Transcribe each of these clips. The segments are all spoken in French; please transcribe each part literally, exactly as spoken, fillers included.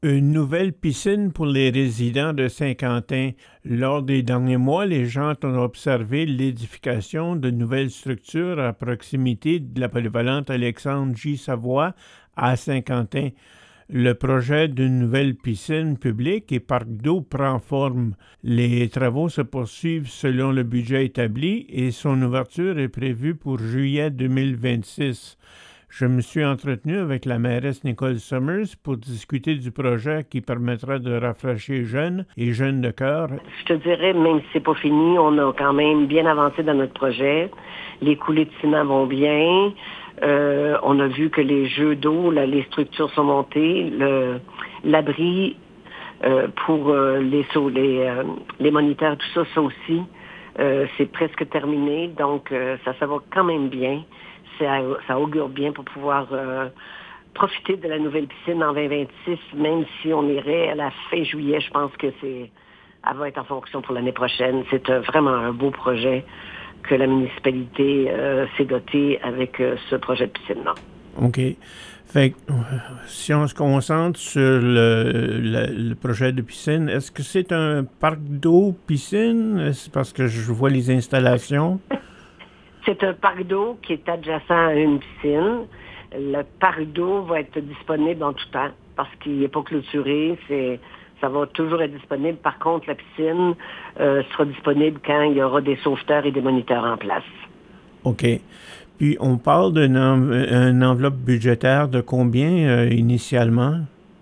Une nouvelle piscine pour les résidents de Saint-Quentin. Lors des derniers mois, les gens ont observé l'édification de nouvelles structures à proximité de la polyvalente Alexandre J. Savoie à Saint-Quentin. Le projet d'une nouvelle piscine publique et parc d'eau prend forme. Les travaux se poursuivent selon le budget établi et son ouverture est prévue pour juillet deux mille vingt-six. Je me suis entretenu avec la mairesse Nicole Summers pour discuter du projet qui permettra de rafraîchir jeunes et jeunes de cœur. Je te dirais, même si c'est pas fini, on a quand même bien avancé dans notre projet. Les coulées de ciment vont bien. Euh, on a vu que les jeux d'eau, là, les structures sont montées. Le, l'abri euh, pour euh, les, les, euh, les moniteurs, tout ça, ça aussi, euh, c'est presque terminé. Donc, euh, ça, ça va quand même bien. Ça, ça augure bien pour pouvoir euh, profiter de la nouvelle piscine en vingt vingt-six, même si on irait à la fin juillet, je pense que c'est, elle va être en fonction pour l'année prochaine. C'est euh, vraiment un beau projet que la municipalité euh, s'est dotée avec euh, ce projet de piscine-là. OK. Fait que, si on se concentre sur le, le, le projet de piscine, est-ce que c'est un parc d'eau piscine? C'est parce que je vois les installations. C'est un parc d'eau qui est adjacent à une piscine. Le parc d'eau va être disponible en tout temps parce qu'il n'est pas clôturé. C'est, ça va toujours être disponible. Par contre, la piscine euh, sera disponible quand il y aura des sauveteurs et des moniteurs en place. OK. Puis, on parle d'une en, enveloppe budgétaire de combien euh, initialement?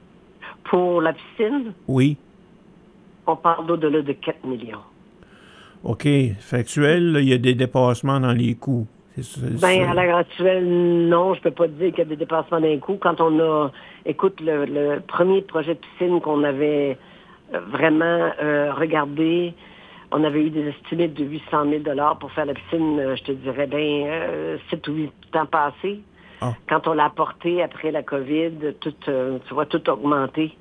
Pour la piscine? Oui. On parle d'au-delà de quatre millions. OK. Factuel, il y a des dépassements dans les coûts. C'est, c'est, ben, à l'heure actuelle, non, je peux pas te dire qu'il y a des dépassements d'un coût. Quand on a, écoute, le, le premier projet de piscine qu'on avait vraiment euh, regardé, on avait eu des estimés de huit cent mille dollars pour faire la piscine, je te dirais, bien, euh, sept ou huit ans passés. Ah. Quand on l'a apporté après la COVID, tout, euh, tu vois, tout augmenté.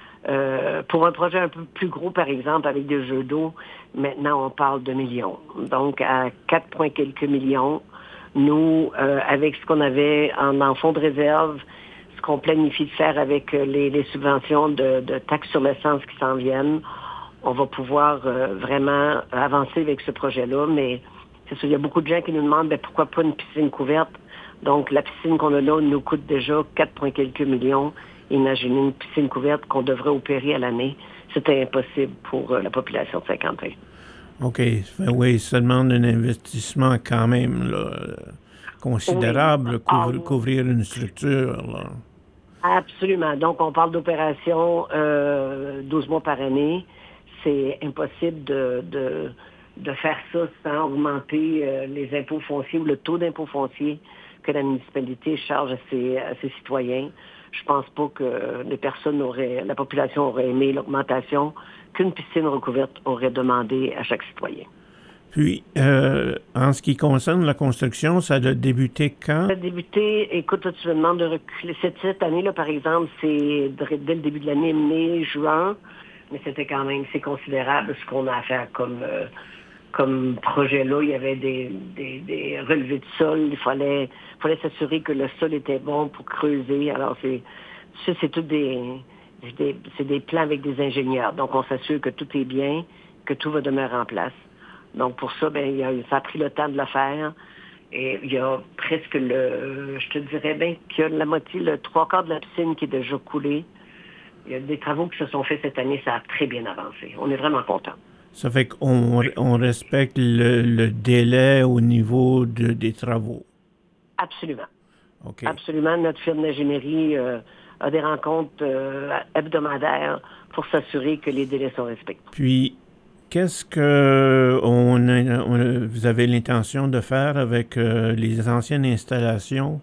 Euh, pour un projet un peu plus gros, par exemple, avec des jeux d'eau, maintenant, on parle de millions. Donc, à quatre points quelques millions, nous, euh, avec ce qu'on avait en, en fonds de réserve, ce qu'on planifie de faire avec les, les subventions de, de taxes sur l'essence qui s'en viennent, on va pouvoir euh, vraiment avancer avec ce projet-là. Mais c'est sûr, il y a beaucoup de gens qui nous demandent ben, pourquoi pas une piscine couverte. Donc, la piscine qu'on a là nous coûte déjà quatre points quelques millions. Imaginez une piscine couverte qu'on devrait opérer à l'année. C'était impossible pour euh, la population de Saint-Quentin. OK. Oui, ça demande un investissement quand même là, considérable, oui. couvrir, couvrir une structure. Là. Absolument. Donc, on parle d'opération euh, douze mois par année. C'est impossible de, de, de faire ça sans augmenter euh, les impôts fonciers ou le taux d'impôt foncier que la municipalité charge à ses, à ses citoyens. Je pense pas que les personnes auraient, la population aurait aimé l'augmentation qu'une piscine recouverte aurait demandé à chaque citoyen. Puis, euh, en ce qui concerne la construction, ça a débuté quand? Ça a débuté, écoute, tu me demandes de reculer. Cette, cette année-là, par exemple, c'est dès le début de l'année, mai, juin, mais c'était quand même, c'est considérable ce qu'on a à faire comme, euh, comme projet-là. Il y avait des, des, des relevés de sol, il fallait, fallait s'assurer que le sol était bon pour creuser. Alors, c'est, ça, c'est tout des, des, c'est des plans avec des ingénieurs. Donc, on s'assure que tout est bien, que tout va demeurer en place. Donc, pour ça, ben, il y a, ça a pris le temps de le faire. Et il y a presque le, je te dirais bien qu'il y a la moitié, le trois quarts de la piscine qui est déjà coulée. Il y a des travaux qui se sont faits cette année, ça a très bien avancé. On est vraiment contents. Ça fait qu'on on respecte le, le délai au niveau de, des travaux. Absolument. Okay. Absolument. Notre firme d'ingénierie euh, a des rencontres euh, hebdomadaires pour s'assurer que les délais sont respectés. Puis, qu'est-ce que on a, on a, vous avez l'intention de faire avec euh, les anciennes installations?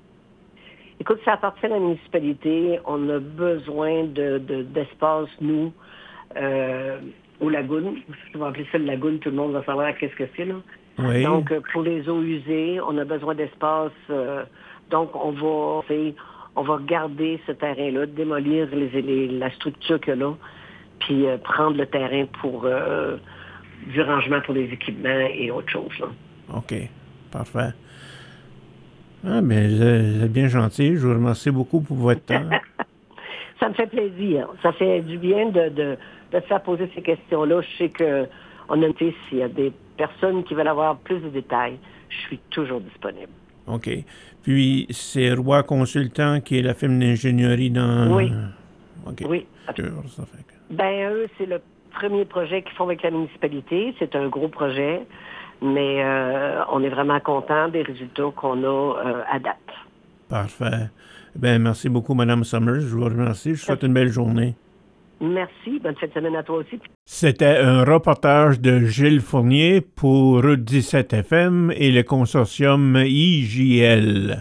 Écoute, ça appartient à la municipalité. On a besoin de, de, d'espace, nous, euh, aux lagunes. Je vais appeler ça une lagune, tout le monde va savoir qu'est-ce que c'est, là. Oui. Donc, pour les eaux usées, on a besoin d'espace. Euh, donc, on va, on va garder ce terrain-là, démolir les, les, la structure qu'il y a là, puis euh, prendre le terrain pour euh, du rangement pour des équipements et autre chose, là. OK. Parfait. Ah, bien, vous êtes bien gentil. Je vous remercie beaucoup pour votre temps. Ça me fait plaisir. Ça fait du bien de, de, de se faire poser ces questions-là. Je sais qu'on a noté s'il y a des personnes qui veulent avoir plus de détails, je suis toujours disponible. OK. Puis, c'est Roy Consultant qui est la firme d'ingénierie dans... Oui. OK. Oui. Ça fait que... Ben, eux, c'est le premier projet qu'ils font avec la municipalité. C'est un gros projet, mais euh, on est vraiment content des résultats qu'on a euh, à date. Parfait. Ben, merci beaucoup, Mme Summers. Je vous remercie. Je vous souhaite une belle journée. Merci. Bonne fête de semaine à toi aussi. C'était un reportage de Gilles Fournier pour Route dix-sept F M et le consortium I J L.